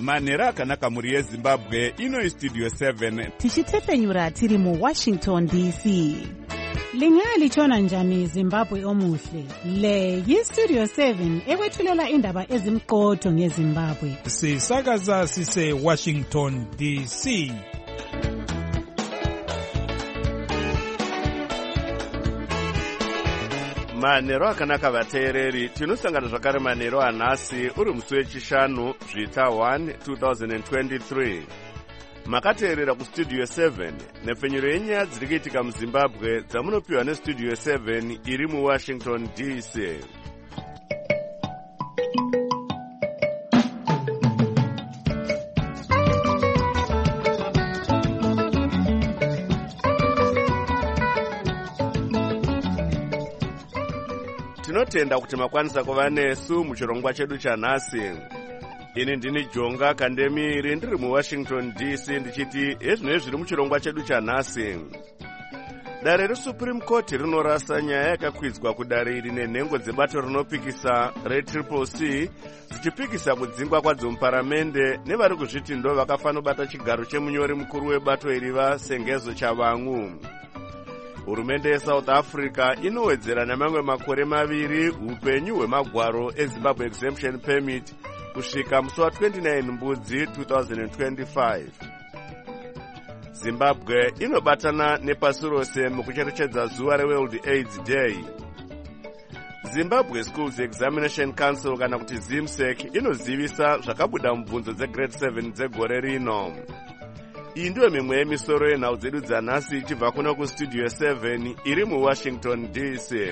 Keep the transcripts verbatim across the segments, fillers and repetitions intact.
manhero akanaka mhuri yezimbabwe. Ino Studio seven tichitepfenyura tiri muwashington D C. Lingalitshona njani Zimbabwe omuhle? Le yiStudio seven ekwethulela indaba ezimqotho ngeZimbabwe. Sisakaza sise Washington D C. Manhero akanaka vateereri, tinosangana zvakare manhero anhasi uri musi wechishanu zvita one two thousand twenty-three. Makateerera kuStudio seven nepfenyuro yenyaya dziri kuitika muZimbabwe dzamunopiwa neStudio seven iri muWashington D C. Tinotenda kuti makwanisa kuva nesu muchirongwa chedu chanhasi. Ini ndini Jonga Kandemiri ndiri muWashington D C ndichiti ezvino zviri muchirongwa chedu chanhasi. Dare reSupreme Court rinorasa nyaya yakakwidzwa kudare iri nenhengo dzebato rinopikisa reTriple C dzichipikisa kudzingwa kwadzo muparamende nevari kuzviti ndo vakafanira kubata chigaro chemunyori mukuru webato iri vaSengezo Chavang'u. Hurumende yeSouth Africa inowedzera namamwe makore maviri upenyu hwemagwaro eZimbabwe Exemption Permit kusvika musi wa twenty-nine Mbudzi two thousand twenty-five. Zimbabwe inobatana nepasi rose mukucherechedza zuva reWorld AIDS Day. Zimbabwe Schools Examination Council kana kuti ZIMSEC inozivisa zvakabuda mubvunzo dzegrade seven dzegore rino. Iyi ndiyo mimwe yemisoro yenhau dzedu dzanhasi ichibva kuno kuStudio seven iri muWashington D C.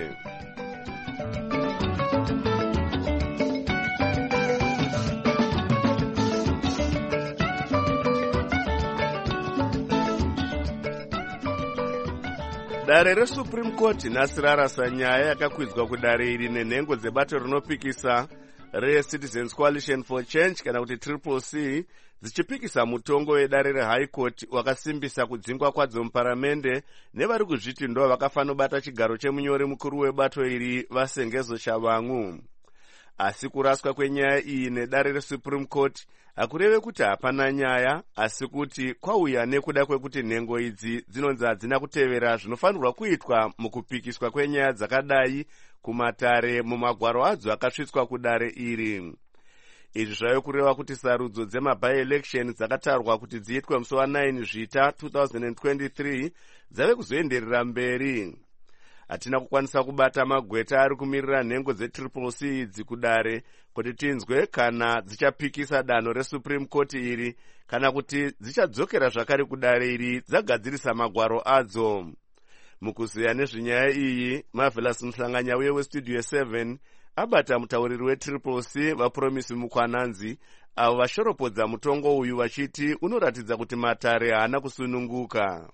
Dare reSupreme Court nhasi rarasa nyaya yakakwidzwa kudare iri nenhengo dzebato rinopikisa reCitizens Coalition for Change kana kuti Triple C dzichipikisa mutongo wedare reHigh Court wakasimbisa kudzingwa kwadzo muparamende nevari kuzviti ndo vakafanira kubata chigaro chemunyori mukuru webato iri vaSengezo Chavang'u. Asi kuraswa kwenyaya iyi nedare reSupreme Court hakureve kuti hapana nyaya, asi kuti kwauya nekuda kwekuti nhengo idzi dzinonzi hadzina kutevera zvinofanirwa kuitwa mukupikiswa kwenyaya dzakadai kumatare mumagwaro adzo akasvitswa kudare iri. Izvi zvave kureva kuti sarudzo dzemaby-election dzakatarwa kuti dziitwe musi wa nine zvita two thousand twenty-three dzave kuzoenderera mberi. Hatina kukwanisa kubata magweta ari kumirira nhengo dzeTriple C idzi kudare kuti tinzwe kana dzichapikisa danho reSupreme Court iri kana kuti dzichadzokera zvakare kudare iri dzagadzirisa magwaro adzo. Mukuziya nezvenyaya iyi, Marvelous Muhlanganya uye weStudio seven abata mutauriri weTriple C vaPromisi Mukwananzi avo vashoropodza mutongo uyu vachiti unoratidza kuti matare haana kusununguka.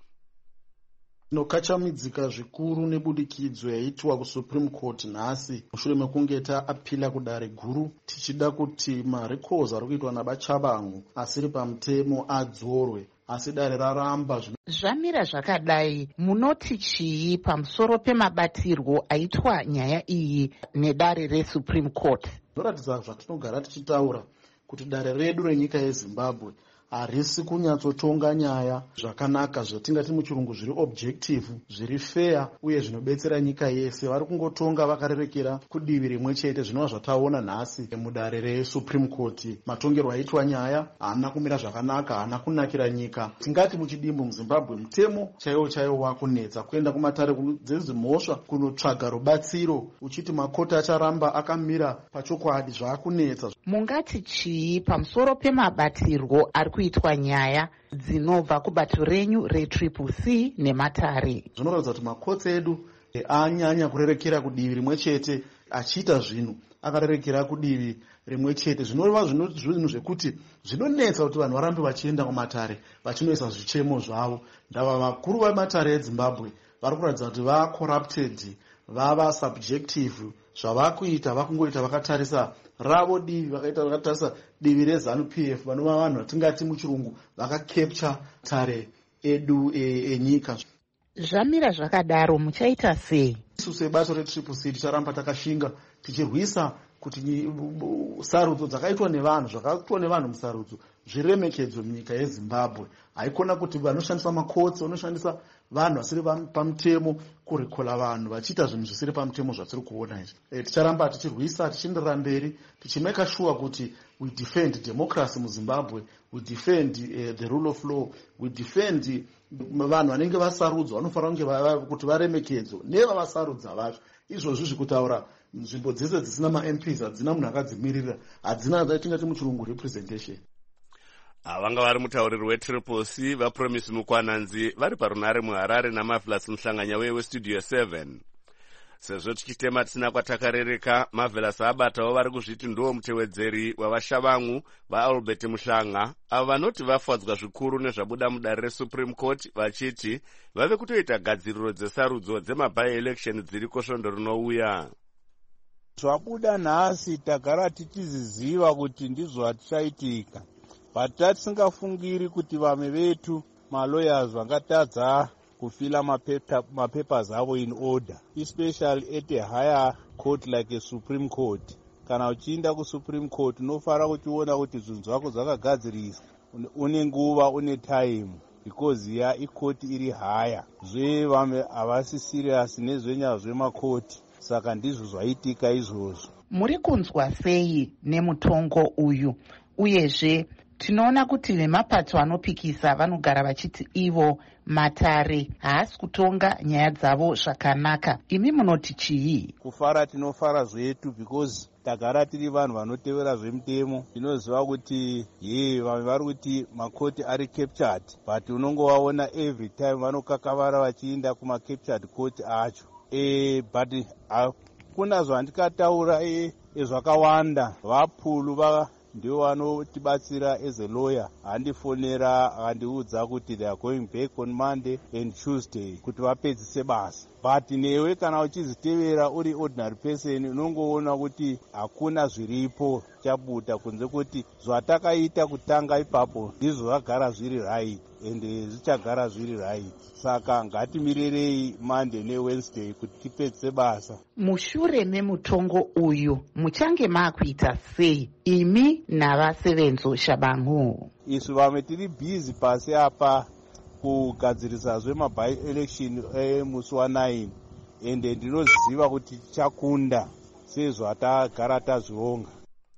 Tinokachamidzika zvikuru nebudikidzo yaitwa kuSupreme Court nhasi mushure mekunge taapila kudare guru tichida kuti marecords ari kuitwa nabaChavang'u asiri pamutemo adzorwe, asi dare raramba. Zvamira zvakadai, munoti chii pamusoro pemabatirwo aitwa nyaya iyi nedare reSupreme Court? Zvinoratidza zvatinogara tichitaura kuti dare redu renyika yeZimbabwe harisi kunyatsotonga nyaya zvakanaka zvatingati muchirungu zviri objective, zviri fair uye zvinobetsera nyika yese. Vari kungotonga vakarerekera kudivi rimwe chete, zvinova zvataona nhasi mudare reSupreme Court. Matongerwo aitwa nyaya haana kumira zvakanaka, haana kunakira nyika. Tingati muchidimbu muZimbabwe mutemo chaiwo chaiwo wakunetsa kuenda kumatare dzezimhosva kunotsvaga rubatsiro, uchiti makoti acharamba akamira pachokwadi zvaakunetsa. Mungati chii pamusoro pemabatirwo ari kuitwa nyaya dzinobva kubato renyu reTriple C nematare? Zvinoratidza kuti makotsi edu anyanya kurerekera kudivi rimwe chete, achiita zvinhu akarerekera kudivi rimwe chete. Zvinova zvinhu zvekuti zvinonetsa kuti vanhu varambe vachienda kumatare vachinoisa zvichemo zvavo. Ndava vakuru vematare eZimbabwe vari kuratidza kuti vaa corrupted, vava subjective. Zvavakuita vakungoita vakatarisa ravo divi, vakaita vakatarisa divi reZANU-P F, vanova vanhu vatingati muchirungu vakacapture tare edu enyika. Zvamira zvakadaro muchaita sei? Isu sebato retriple C ticharamba takashinga tichirwisa kuti sarudzo dzakaitwa nevanhu zvakaitwa nevanhu musarudzo zviremekedzwe munyika yeZimbabwe. Haikona kuti vanoshandisa makotsi vanoshandisa vanhu vasiri pamutemo kurikola vanhu vachiita zvinhu zvisiri pamutemo zvatiri kuona izvi. E, ticharamba tichirwisa tichienderera mberi tichimeka sure kuti we defend democracy muZimbabwe, we defend uh, the rule of law, we defend vanhu vanenge vasarudzwa vanofanira kunge kuti varemekedzwe nevavasarudza vacho. Izvozvo zvikutaura nzvimbo dzese dzisina ma-M Ps hadzina munhu akadzimirira, hadzina tingati muchirungu representation. Vanga vari mutauriri wetriple C vaPromise Mukwananzi vari parunare muHarare naMarvelous Mhlanganya weStudio seven. Sezvo tichitema tisina kwatakarereka, Marvelous abatawo vari kuzviti ndiwo mutevedzeri wavashavangu vaAlbert Muhlanga avo vanoti vafadzwa zvikuru nezvabuda mudare reSupreme Court vachiti vave kutoita gadziriro dzesarudzo dzemaby-election dziriko svondo rinouya. Zvabuda nhasi tagara tichiziziva kuti ndizvo zvatichaitika, but tatisingafungiri kuti vamwe vetu malawyers vangatadza kufila mapapers avo in order, especially at a higher court like a Supreme Court. Kana uchiinda kuSupreme Court unofara kuchiona kuti zvinhu zvako zvakagadziriswa, une nguva, une time, because ya ikoti iri higher. Zve vamwe havasi serious nezvenyaya zvemakoti, saka ndizvo zvaitika izvozvo. Muri kunzwa sei nemutongo uyu? Uyezve tinoona kuti vemapato anopikisa vanogara vachiti ivo matare haasi kutonga nyaya dzavo zvakanaka. Imi munoti chii? Kufara tinofara zvetu because tagara tiri vanhu vanotevera zvemutemo. Tinoziva kuti ye vamwe vari kuti makoti ari captured, but unongovaona every time vanokakavara vachiinda kuma-captured court acho. E, but hakuna zvandikataura e, ezvakawanda. Vapulu va ndio vanotibatsira as a lawyer. Handifonera handiudza kuti they are going back on Monday and Tuesday kuti vapedzise basa. But newe kana uchizitevera uri ordinary person unongoona kuti hakuna zviripo chabuda kunze kuti zvatakaita kutanga ipapo ndizvo zvagara zviri right and zvichagara zviri right. Saka ngatimirerei Monday neWednesday kuti tipedzise basa. Mushure memutongo uyu muchange makuita sei imi navasevenzo Shabangu? Isu vamwe tiri busy pasi apa kugadzirisa zvemaby-election emusi wanine, ende ndinoziva kuti tichakunda sezvo atagara tazvionga.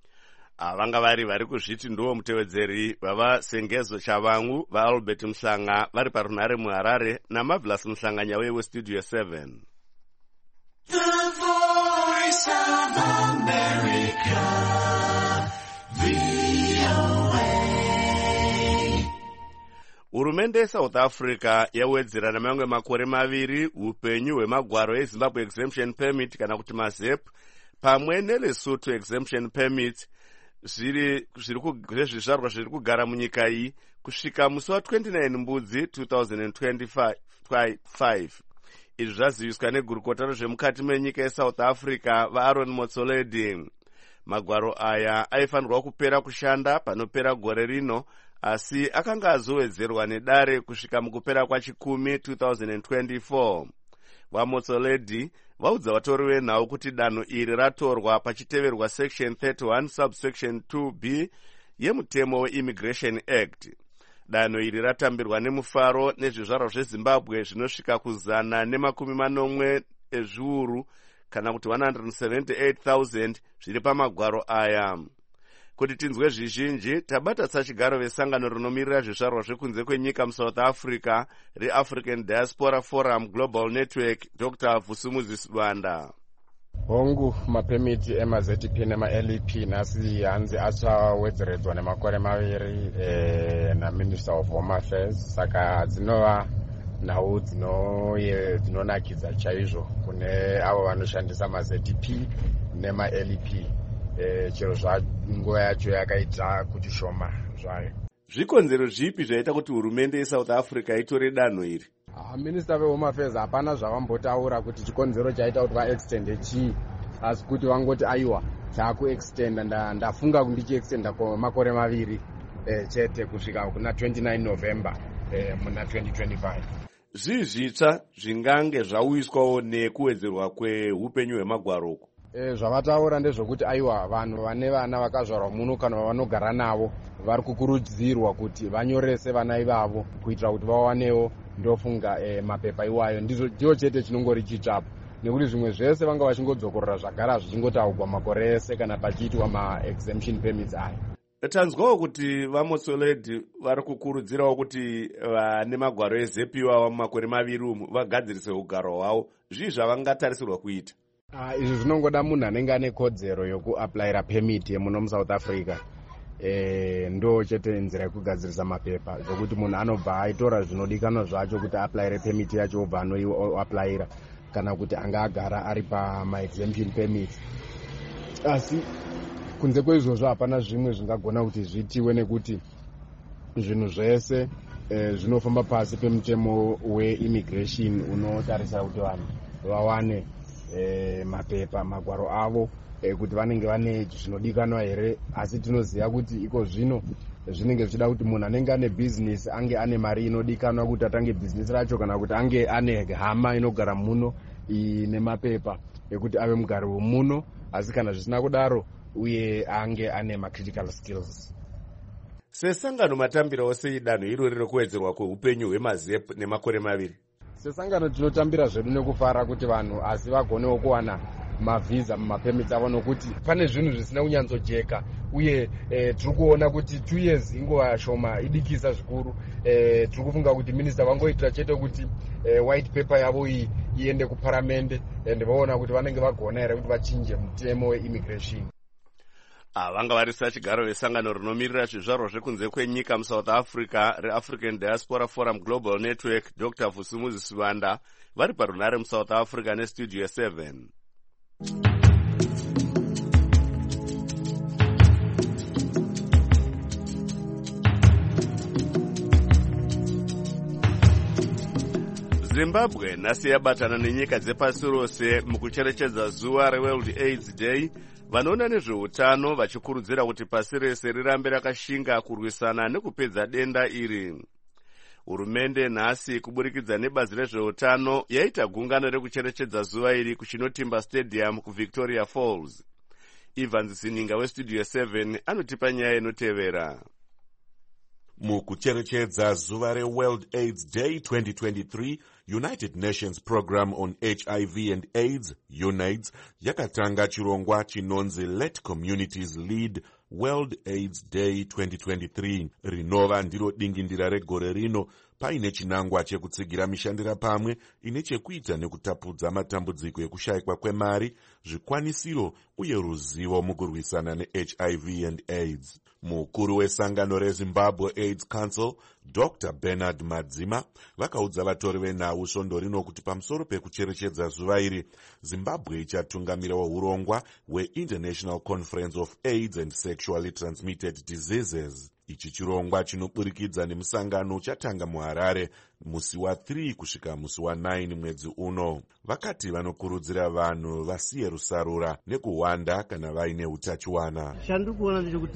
Vanga vari vari kuzviti ndiwo mutevedzeri vavaSengezo Shavangu vaAlbert Muhlanga vari parunare muHarare naMarvelous Mhlanganya weStudio seven. The Voice of America, V O A. Hurumende yeSouth Africa yawedzera namamwe makore maviri upenyu hwemagwaro eZimbabwe Exemption Permit kana kuti mazep pamwe neLesotho Exemption Permit zviri zvezvizvarwa zviri kugara munyika iyi kusvika musi wa29 Mbudzi two thousand twenty-five. Izvi zvaziviswa negurukota rezvemukati menyika yeSouth Africa vaAaron Motsoaledi. Magwaro aya aifanirwa kupera kushanda panopera gore rino, asi akanga azowedzerwa nedare kusvika mukupera kwachikumi two thousand twenty-four. VaMotsoaledi vaudza vatori venhau kuti danho iri ratorwa pachiteverwa section thirty-one subsection two b yemutemo weImmigration Act. Danho iri ratambirwa nemufaro nezvizvarwa zveZimbabwe zvinosvika kuzana nemakumi manomwe ezviuru kana kuti one hundred seventy-eight thousand zviri pamagwaro aya. Kuti tinzwe zvizhinji, tabata sachigaro vesangano rinomirira zvizvarwa zvekunze kwenyika muSouth Africa reAfrican Diaspora Forum Global Network, Doctor Vusumuzi Sibanda. Hongu mapemiti emaZP nemaL E P nasi hanzi achawedzeredzwa nemakore maviri eh, naMinister of Home Affairs, saka dzinova nhau dzinonakidza chaizvo kune avo vanoshandisa maZP nemaL E P. Eh, chero zvanguva yacho yakaita kuti shoma zvayo. Zvikonzero zvipi zvaita kuti hurumende yeSouth Africa itore danho iri? Ah, Minister veHome Affairs hapana zvavambotaura kuti chikonzero chaita kuti vaextende chii, asi kuti vangoti aiwa taakuextenda, ndafunga kuti ndichiextenda makore maviri eh, chete kusvika kuna twenty-nine November eh, muna twenty twenty-five. zvii zvitsva zvingange zvauiswawo nekuwedzerwa kweupenyu hwemagwaro uku? E, zvavataura ndezvokuti aiwa vanhu vane vana vakazvarwa muno kana vanogara navo vari kukurudzirwa kuti vanyorese vana ivavo kuitira kuti vawanewo ndofunga e, mapepa iwayo. Ndicho chete chinongori chitsvapo, nekuti zvimwe zvese vanga vachingodzokorora zvagara zvichingotaugwa makore ese kana pachiitwa ma-exemption permits aya. Tanzwawo kuti vaMotsoaledi vari kukurudzirawo kuti vane magwaro ezepiwa mumakore maviri umu vagadzirise ugaro hwavo. Zvii zvavangatarisirwa kuita? Uh, izvi zvinongoda munhu anenge ane kodzero yokuaplayira permit yemuno muSouth Africa. E, ndo chete nzira yekugadzirisa mapepa zvokuti munhu anobva aitora zvinodikanwa zvacho kuti aplayire permit yacho obva anoaplayira kana kuti anga agara ari pama-exemption permits. Asi kunze kweizvozvo hapana zvimwe zvingagona kuti zvitiwe, nekuti zvinhu zvese e, zvinofamba pasi pemutemo weimmigration unotarisa kuti vanhu vawane e, mapepa magwaro avo e, kuti vanenge vane zvinodikanwa here. Asi tinoziva kuti iko zvino zvinenge zvichida kuti munhu anenge ane business ange ane mari inodikanwa kuti atange business racho, kana kuti ange ane hama inogara muno ine mapepa ekuti ave mugari wemuno. Asi kana zvisina kudaro uye ange ane macritical skills. Sesangano matambirawo sei danho irori rekuwedzerwa kweupenyu hwemazep nemakore maviri? Sesangano tinotambira zvedu nekufara kuti vanhu asi vagonewo kuwana mavhiza mumapemits avo, nokuti pane zvinhu zvisina kunyanzojeka uye e, tiri kuona kuti two years inguva shoma idikisa zvikuru. E, tiri kufunga kuti minista vangoitira chete kuti e, white paper yavo iyi iende kuparamende ende vaona kuti vanenge vagona here kuti vachinje mutemo weimmigration. Vanga varisa chigaro vesangano rinomirira zvizvarwa zvekunze kwenyika muSouth Africa reAfrican Diaspora Forum Global Network, Doctor Vusumuzi Sivanda, vari parunare muSouth Africa nestudio seven. Zimbabwe nhasi yabatana nenyika dzepasi rose mukucherechedza zuva reWorld AIDS Day. Vanoona nezveutano vachikurudzira kuti pasi rese rirambe rakashinga kurwisana nekupedza denda iri. Hurumende nhasi kuburikidza nebazi rezveutano yaita gungano rekucherechedza zuva iri kuChinotimba Stadium kuVictoria Falls. Evans Sininga westudio seven anotipa nyaya inotevera. Mukucherechedza zuva reWorld AIDS Day twenty twenty-three, United Nations Program on H I V and AIDS, UNAIDS, yakatanga chirongwa chinonzi Let Communities Lead World AIDS Day twenty twenty-three. Rinova ndiro dingindira regore rino paine chinangwa chekutsigira mishandira pamwe ine chekuita nekutapudza matambudziko ekushayikwa kwemari, zvikwanisiro uye ruzivo mukurwisana neH I V and AIDS. Mukuru wesangano reZimbabwe AIDS Council, Doctor Bernard Madzima, vakaudza vatori venhau svondo rino kuti pamusoro pekucherechedza zuva iri, Zimbabwe ichatungamirawo urongwa hweInternational Conference of AIDS and Sexually Transmitted Diseases. Ichi chirongwa chinoburikidza nemusangano uchatanga muHarare musi wa3 kusvika musi wa9 mwedzi uno. Vakati vanokurudzira vanhu vasiye rusarura nekuwanda kana vaine utachiwana. Shandiri kuona ndechekuti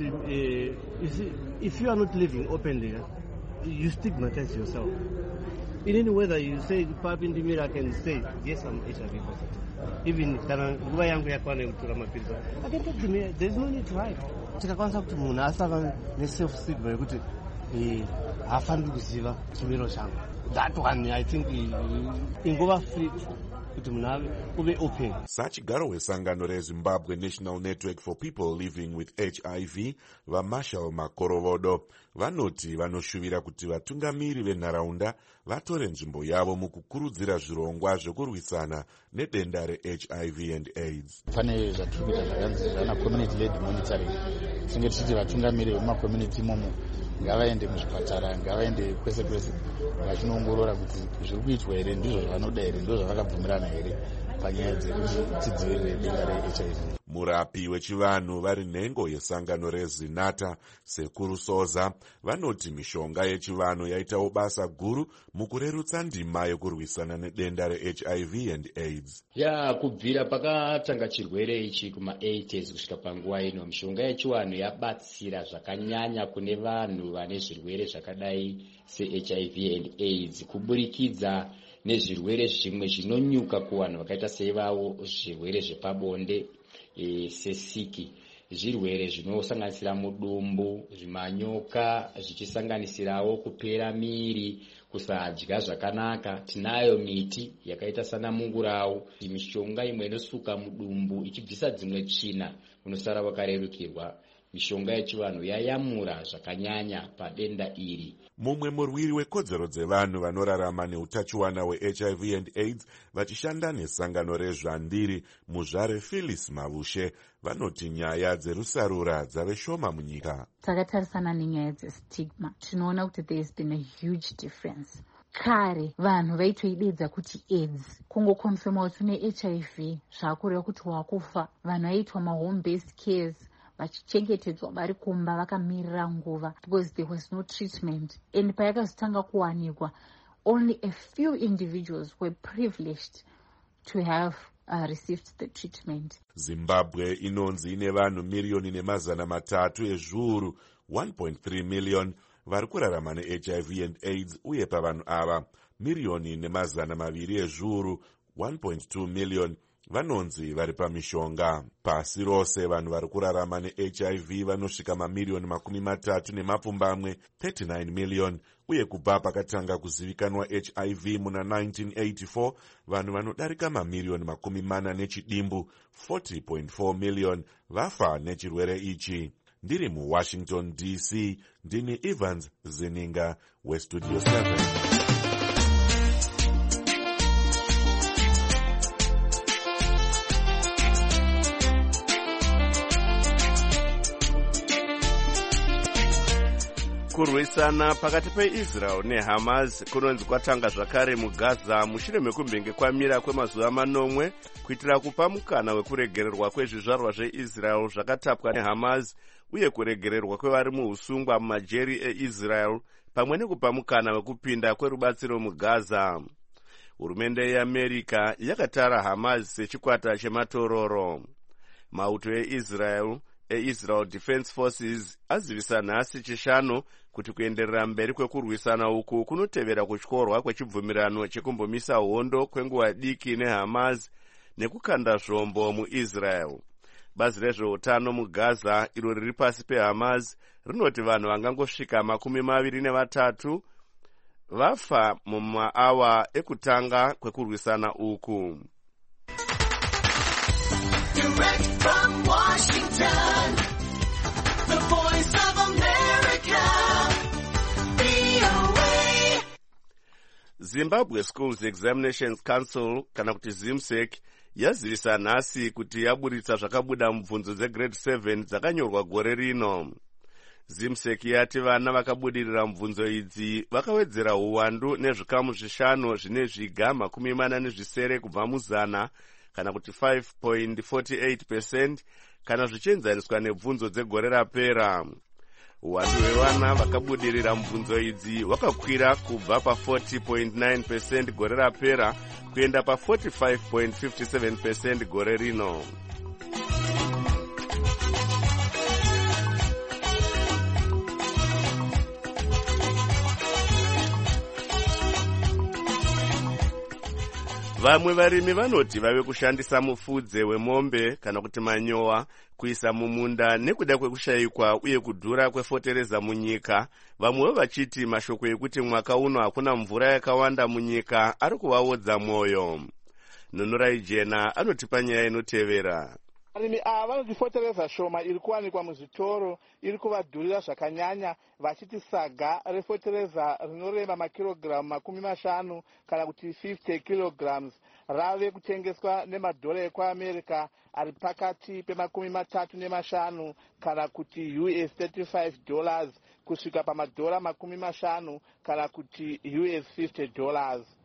if you are not living openly, you stigmatize yourself. In any whether you say papi ndimira, I can say yes, I'm H I V positive. Even kana nguva yangu yakwana yekutora mapirizi, I can take them. There is no need to hide. Tikakwanisa kuti munhu asava neself stigma yekuti hafaniri kuziva chimiro changu, that one I think ingova free kuti munhu ave uve open. Sachigaro wesangano reZimbabwe National Network for People Living with H I V, vaMarshall Makorovodo, vanoti vanoshuvira kuti vatungamiri venharaunda vatore nzvimbo yavo mukukurudzira zvirongwa zvekurwisana nedenda reH I V and AIDS. Pane zvatiri kuita zvakanzi zvana community led monitoring. Tinge tichiti vatungamiri vemacommunity imomo ngavaende muzvipatara, ngavaende kwese kwese vachinoongorora kuti zviri kuitwa here ndizvo zvavanoda here, ndizvo zvavakabvumirana here, panyaya dzekuti tidzivirire denda reH I V. Murapi wechivanhu vari nhengo yesangano reZinata Sekuru Soza vanoti mishonga yechivanhu yaitawo basa guru mukurerutsa ndima yokurwisana nedenda reH I V and AIDS. Ya kubvira pakatanga chirwere ichi kuma eighties kusvika panguva ino mishonga yechivanhu yabatsira zvakanyanya kune vanhu vane zvirwere zvakadai seH I V and AIDS kuburikidza nezvirwere zvimwe zvinonyuka kuvanhu vakaita sevavo zvirwere zvepabonde e, sesiki, zvirwere zvinosanganisira mudumbu, zvimanyoka, zvichisanganisirawo kupera miri, kusadya zvakanaka. Tinayo miti yakaita sana mungurawu, mishonga imwe inosuka mudumbu ichibvisa dzimwe tsvina unosara wakarerukirwa. Mishonga yechivanhu yayamura zvakanyanya padenda iri. Mumwe murwiri wekodzero dzevanhu vanorarama neutachiwana hweH I V and AIDS vachishanda nesangano rezvandiri muzvare Phyllis Mavushe vanoti nyaya dzerusarura dzave shoma munyika. Takatarisana nenyaya dzestigma tinoona kuti there has been a huge difference. Kare vanhu vaitoidedza kuti AIDS, kungokonfirma kuti une H I V zvakureva kuti wakufa. Vanhu vaitwa mahome based cares vachichengetedzwa vari kumba vakamirira nguva because there was no treatment, and payakazotanga kuwanikwa only a few individuals were privileged to have uh, received the treatment. Zimbabwe inonzi ine vanhu milioni nemazana matatu ezviuru one point three million vari kurarama neH I V and AIDS, uye pavanhu ava milioni nemazana maviri ezviuru one point two million vanonzi vari pamishonga. Pasi rose vanhu vari kurarama neH I V vanosvika mamirioni makumi matatu nemapfumbamwe thirty-nine million, uye kubva pakatanga kuzivikanwa H I V muna nineteen eighty-four vanhu vanodarika mamirioni makumi mana nechidimbu forty point four million vafa nechirwere ichi. Ndiri muWashington D C, ndini Evans Zininga weStudio seven. Kurwisana pakati peIsrael neHamas kunonzi kwatanga zvakare muGaza mushure mekunge kwamira kwemazuva manomwe kuitira kupa mukana wekuregererwa kwezvizvarwa zveIsrael zvakatapwa neHamas uye kuregererwa kwevari muusungwa mumajeri eIsrael pamwe nekupa mukana wekupinda kwerubatsiro muGaza. Hurumende yeAmerika yakatara Hamas sechikwata chematororo. Mauto eIsrael eIsrael Defense Forces azivisa nhasi chishanu kuti kuenderera mberi kwekurwisana uku kunotevera kutyorwa kwechibvumirano chekumbomisa hondo kwenguva diki neHamas nekukanda zvombo muIsrael. Bazi rezveutano muGaza iro riri pasi peHamas rinoti vanhu vangangosvika makumi maviri nevatatu vafa mumaawa ekutanga kwekurwisana uku. Direct from Washington, the voice of America, V O A. Zimbabwe Schools Examinations Council, kana kuti ZIMSEC, yazivisa nhasi kuti yaburitsa zvakabuda mubvunzo dzegrade seven dzakanyorwa gore rino. ZIMSEC yati vana vakabudirira mubvunzo idzi vakawedzera uwandu nezvikamu zvishanu zvine zviga makumi mana nezvisere kubva muzana, kana kuti five point four eight percent, kana zvichienzaniswa nebvunzo dzegore rapera. Uwandu hwevana vakabudirira mubvunzo idzi hwakakwira kubva pa forty point nine percent gore rapera kuenda pa forty-five point five seven percent gore rino. Vamwe varimi vanoti vave kushandisa mufudze wemombe kana kuti manyowa kuisa mumunda nekuda kwekushayikwa uye kudhura kwefotereza munyika. Vamwe vachiti mashoko ekuti mwaka uno hakuna mvura yakawanda munyika ari kuvaodza mwoyo. Nonorai Jena anotipa nyaya inotevera. Varimi ava vanoti fotereza shoma iri kuwanikwa muzvitoro iri kuvadhurira zvakanyanya, vachiti saga refotereza rinorema makirogiramu makumi mashanu kana kuti fifty kilograms rave kutengeswa nemadhora ekuAmerika ari pakati pemakumi matatu nemashanu kana kuti U S thirty-five dollars kusvika pamadhora makumi mashanu kana kuti U S fifty dollars.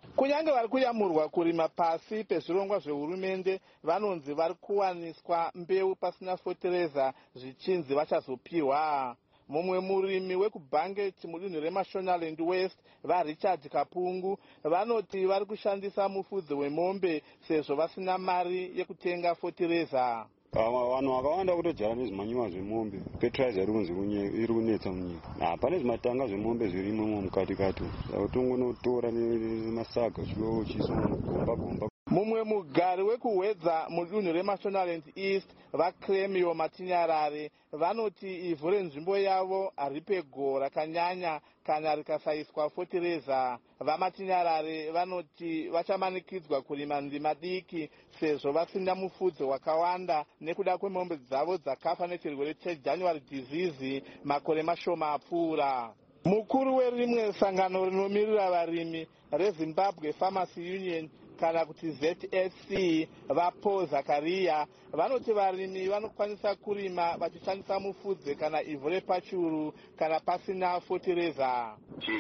kunyange vari kuyamurwa kurima pasi pezvirongwa zvehurumende vanonzi vari kuwaniswa mbeu pasina fotereza zvichinzi vachazopiwa. Mumwe murimi wekubhanget mudunhu remashonaland west varichard kapungu vanoti vari kushandisa mufudzi wemombe sezvo vasina mari yekutenga fotereza. Vanhu vakawanda kutodyara nezvimanyiwa zvemombe. Fertilizer iri kunzi iri kunetsa munyika. Pane zvimatanga zvemombe zvirimo mukati kati. Utongonotora nemasaga uchiisa mugomba gomba. Mumwe mugari wekuhwedza mudunhu remashonaland east vakremio matinyarare vanoti ivhu renzvimbo yavo haripego rakanyanya kana rikasaiswa fotereza. Vamatinyarare vanoti vachamanikidzwa kurima ndima diki sezvo vasina mufudzi wakawanda nekuda kwemombe dzavo dzakafa nechirwere chejanuary disease makore mashoma apfuura. Mukuru werimwe sangano rinomirira varimi reZimbabwe Pharmacy Union kana kuti Z S C vapo Zakaria vanoti varimi vanokwanisa kurima vachishandisa mufudze kana ivhu repachuru kana pasina fotereza.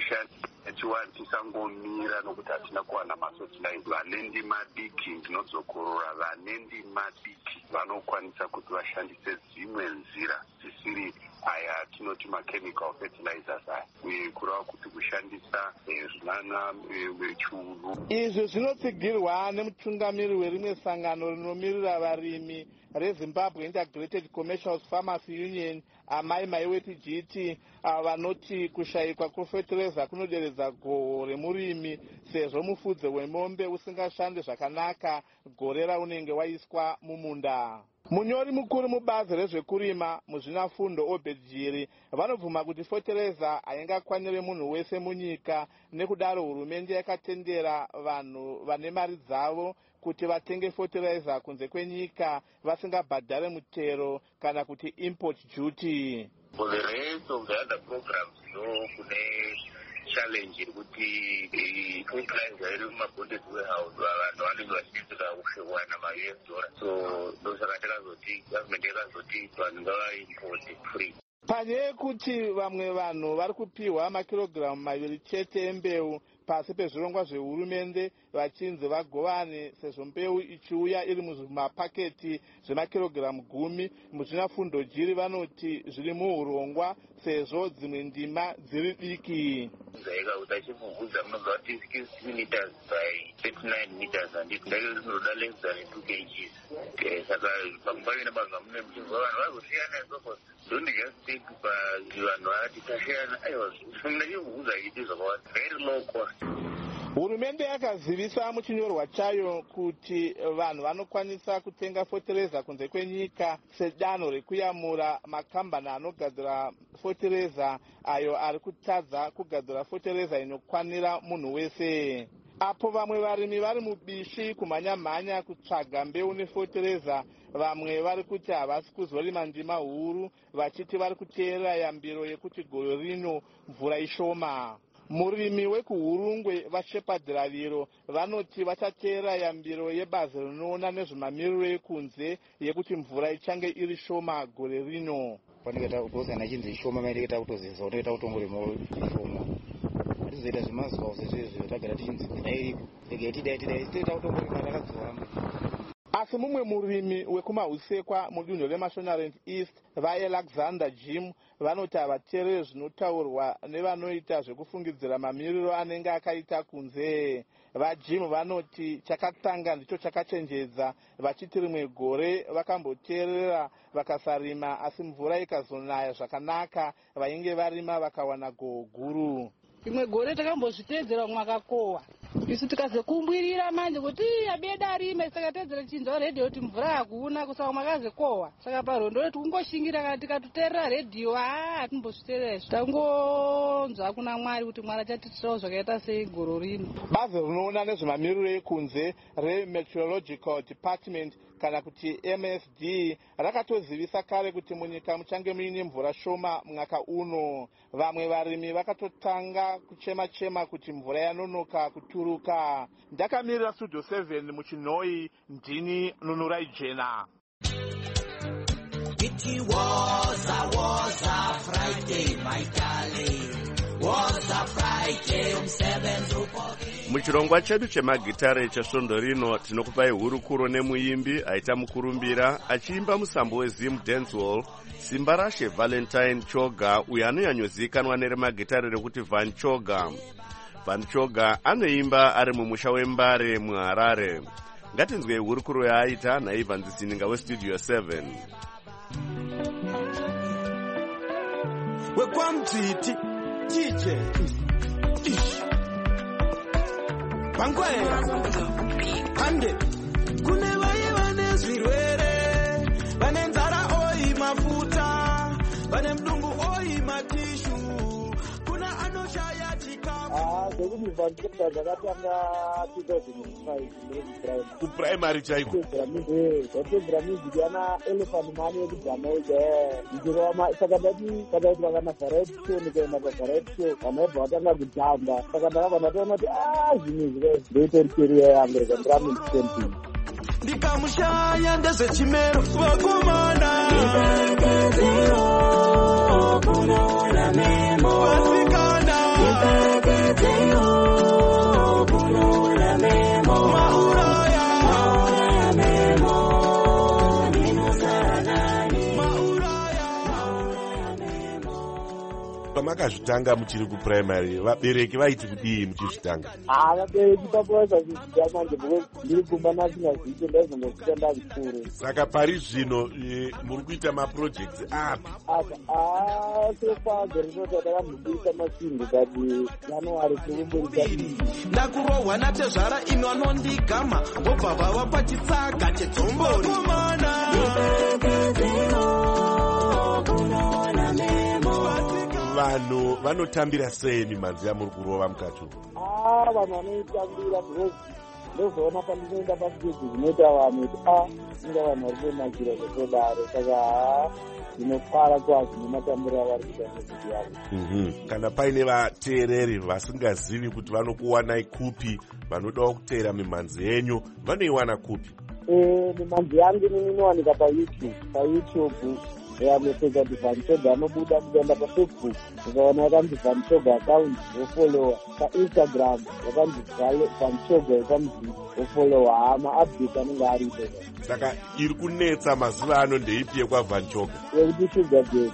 Chiwani tisangomira nokuti hatina kuwana masotilaizi. Vane ndima diki ndinozokorora, vane ndima diki vanokwanisa kuti vashandise dzimwe nzira dzisiri aya tinoti machemical fertilizers aya kureva kuti kushandisa zvinana chiunu. Izvi zvinotsigirwa nemutungamiri werimwe sangano rinomirira varimi reZimbabwe Integrated Commercial Pharmacy Union amai maiweti G T vanoti kushayikwa kwefertilizer kunoderedza goho remurimi sezvo mufudze wemombe usingashande zvakanaka gore raunenge waiswa mumunda. Munyori mukuru mubazi rezvekurima muzvinafundo Obedjiri vanobvuma kuti fotereza haingakwanire munhu wese munyika nekudaro hurumende yakatendera vanhu vane mari dzavo kuti vatenge fotereza kunze kwenyika vasingabhadhare mutero kana kuti import duty. For the rest of the other programs, no, kune challenge kuti fertilizer iri mumabonded warehouse vanhu vanenge vachiitika kuwana ma-U S dollar. So ndosaka takazoti government yakazoti vanhu ngavaimporte free. Panyaya yekuti vamwe vanhu vari kupiwa makirogiramu maviri chete embeu pasi pezvirongwa zvehurumende vachinzi vagovane sezvo mbeu ichiuya iri muzvimapaketi zvemakirogiramu gumi. Muzvinafundo Jiri vanoti zviri muurongwa sezvo dzimwe ndima dziri diki. Zaika kuti achibvubvudza munobva kuti sixty meters by thirty-nine meters handiti ndake zvinoda less than two kgs. Saka panguvavina vanhu mune muchibva vanhu vazosiyana izvozvo. Don't just take vanhu vati tasiyana aiwa ndachibvubvudza ichi zvakawanda very low cost. Hurumende yakazivisa muchinyorwa chayo kuti vanhu vanokwanisa kutenga fotereza kunze kwenyika sedanho rekuyamura makambani anogadzira fotereza ayo ari kutadza kugadzira fotereza inokwanira munhu wese. Apo vamwe varimi vari mubishi kumhanya-mhanya kutsvaga mbeu nefotereza, vamwe vari kuti havasi kuzorima ndima huru vachiti vari kuteerera yambiro yekuti gore rino mvura ishoma. Murimi wekuhurungwe vashepadhiraviro vanoti vachateera yambiro yebazi rinoona nezvemamiriro ekunze yekuti mvura ichange iri shoma gore rino. Panenge kuzana chinzi shoma maite kita kutozeza unoita kutongoremo shoma. Atizoita zvemazuva sezvezvo tagara tichinzi dai dai tidai tidai toita kutongorema takadzoramba. Asi mumwe murimi wekumahusekwa mudunhu remashonaland east vaAlexander Jim vanoti havateereri zvinotaurwa nevanoita zvekufungidzira mamiriro anenge akaita kunze. VaJim vanoti chakatanga ndicho chakachenjedza vachiti rimwe gore vakamboteerera vakasarima asi mvura ikazonaya zvakanaka vainge varima vakawana goho guru. Rimwe gore takambozviteedzera mwakakohwa isu tikazokumbirira manje kuti abeda rime saka teedzera chinzwa redhiyo kuti mvura hakuna kusaka mwakazokohwa saka parwendo retu kungoshingira kana tikatuteerera redhiyo haa hatimbozviteerera izvo tangonzwa hakuna mwari kuti mwari achatitirawo zvakaita sei goro rino. Bazi rinoona nezvemamiriro ekunze remeteorological department kana kuti M S D rakatozivisa kare kuti munyika muchange muine mvura shoma mwaka uno. Vamwe varimi vakatotanga kuchema-chema kuti mvura yanonoka kuturuka. Ndakamirira Studio seven muchinhoi ndini Nunurai Jena. It was a was a Friday, my darling. Was a Friday, um seven to Muchirongwa chedu chemagitare chesvondo rino tinokupai hurukuro nemuimbi aita mukurumbira achiimba musambo weZim Dancehall simba rashe Valentine Choga, uyo anonyanyozikanwa neremagitare rekuti Van Choga. Van Choga anoimba ari mumusha wembare muHarare. Ngatinzwe hurukuro yaaita naIvan Zininga westudio seven. Wekwamtiti T J Bankwera Hande Kune vaye vane zvirwere vane nzara oi mafuta vane mdumbu oi matishu kuna anoshaya chikafu. Ah, zekuti vantu zvakatanga two thousand five kuprimary chaiko eh zvotedzera music yana Elephant Man yekujamaica ndichiroma saka ndati kada kuti vakana variety show nikaenda pavariety show vanobva vatanga kujamba saka ndakabva ndatoona kuti ah zvinhu zvire ndoita career yangu rega ndirame ndichitempinga ndikamushaya ndezvechimero vakomana kunoona memo vasikana kunoona memo mauraya mauraya memo ndinosara nani mauraya mauraya memo. Pamakazvitanga muchiri kuprimary vabereki vaiti kudii muchizvitanga? Ah, vabereki pakuvaisa zviziva manje because ndiri kumba nasingazivi ndaizongosvika ndazvikuru. Saka pari zvino muri kuita maprojects api? Ah, so far zerinoti atakamboburitsa masingo kati January tikumboita ndakurohwa natezvara ino anondigama vobva vava pachitsaga chedzombori vanhu vanotambira sei mimanzi yamuri kurova mukati? Ah, vanhu vanoitambira because ndozoona pandinoenda pastage zvinoita vanhu kuti ah inga vanhu vari kunakira zvekudaro saka ndinofara kwazvo nematambiro avari kuita muziki yavo. Kana paine vateereri vasingazivi kuti vanokuwanai kupi vanodawo kuteera mimanzi yenyu vanoiwana kupi? Eh, mimanzi yangu inowanika paYouTube paYouTube yamepedza kuti Van Choga anobuda kuenda paFacebook ukaona yakanzi Van Choga account wofollowa, paInstagram yakanzi Van Choga yakanzi wofollowa, hama-update anenge aripo. Saka iri kunetsa mazuva ano ndeipi yekwaVan Choga? Yekuti Sugar Daddy.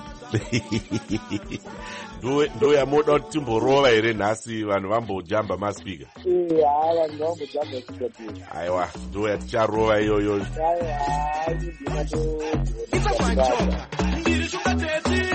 ndo yamoda kuti timborova here nhasi vanhu vambojamba maspika? Eh, haa vanhu vambojamba Sugar Daddy. Aiwa, ndo yaticharova iyoyo. Aiwa, ndina to It's a Van Choga. Ndiri Sugar Daddy.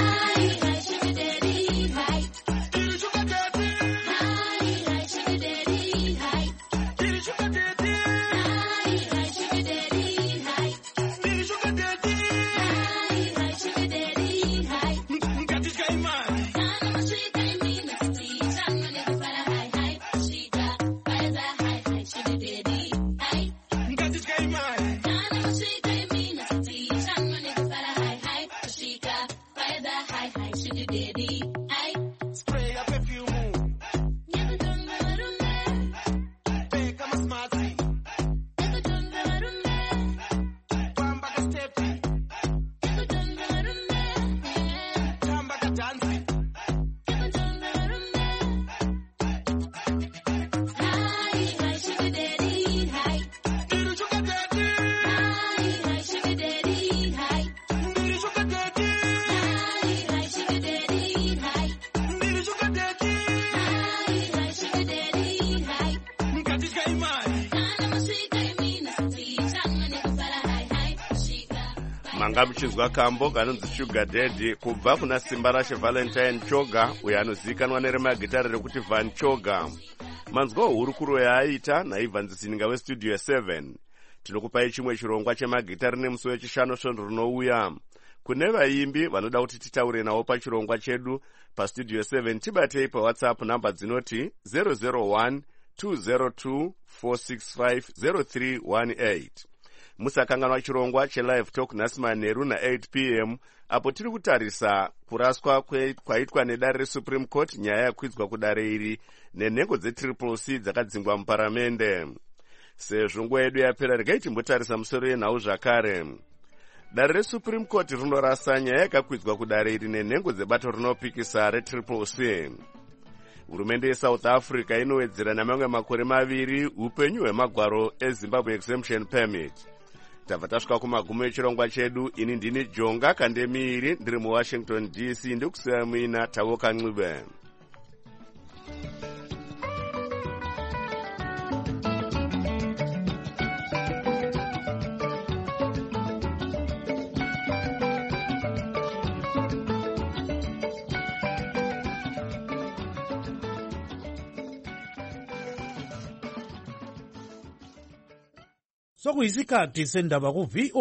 manga muchinzwa kambo kanonzi Sugar Daddy kubva kuna simba rashe Valentine Choga, uyo anozikanwa neremagitare rekuti Van Choga. Manzwa hurukuro yaaita naIvan Zininga westudio seven. Tinokupai chimwe chirongwa chemagitare nemusi wechishanu svondo rinouya. Kune vaimbi vanoda kuti titaure nawo pachirongwa chedu pastudio seven, tibatei paWhatsApp namba dzinoti zero zero one two zero two four six five zero three one eight. Musakanganwa chirongwa chelive talk nhasi manheru na eight p m apo tiri kutarisa kuraswa kwaitwa nedare reSupreme Court nyaya yakwidzwa kudare iri nenhengo dzetriple C dzakadzingwa muparamende. Sezvo nguva yedu yapera, regai timbotarisa musoro yenhau zvakare. Dare reSupreme Court rinorasa nyaya yakakwidzwa kudare iri nenhengo dzebato rinopikisa retriple C. hurumende yeSouth Africa inowedzera namamwe makore maviri upenyu hwemagwaro eZimbabwe Exemption Permit. Tabva tasvika kumagumo echirongwa chedu. Ini ndini Jonga Kandemiri ndiri muWashington D C ndikusiya muina Tavoka Ncube. Sokuyisikhathi sendaba ku V O